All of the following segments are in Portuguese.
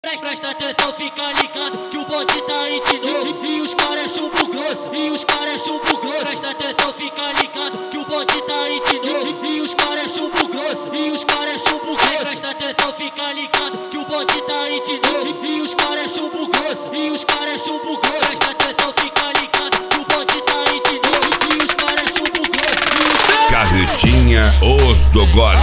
Presta atenção, fica ligado que o bonde tá aí de novo. E os caras é chumbo grosso, e os caras é chumbo grosso. Presta atenção, fica ligado que o bonde tá aí de novo. E os caras é chumbo grosso, e os caras é chumbo grosso. Presta atenção, fica ligado que o bonde tá aí de novo. E os caras é chumbo grosso, e os caras é chumbo grosso. Presta atenção, fica ligado que o bonde tá aí de novo. E os caras é chumbo grosso. Carretinha Os do Gole.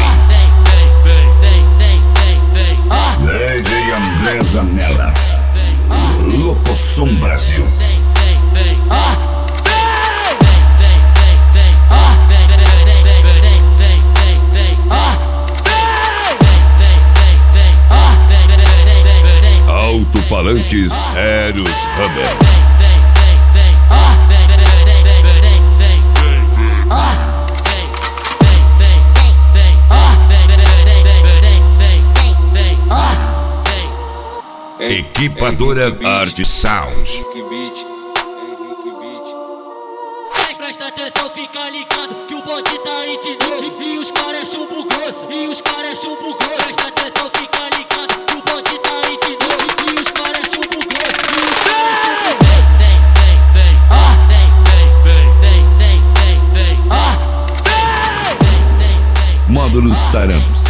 DJ André Zanella, Locosom Brasil. Alto-falantes Eros Hammer. Equipadora Art Sound. Presta atenção, fica ligado que o bonde tá aí de novo. E os caras é chumbo grosso, e os caras é chumbo grosso. Presta atenção, fica ligado que o bonde tá aí de novo. E os caras é chumbo grosso, e os caras é chumbo grosso. Módulos Taramps.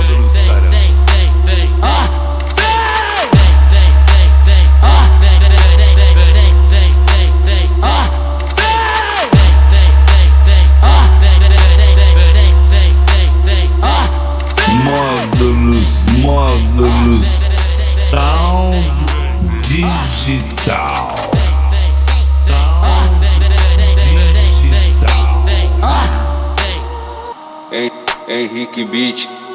Módulos Sound Digital. Sound Digital. Henrique Beat.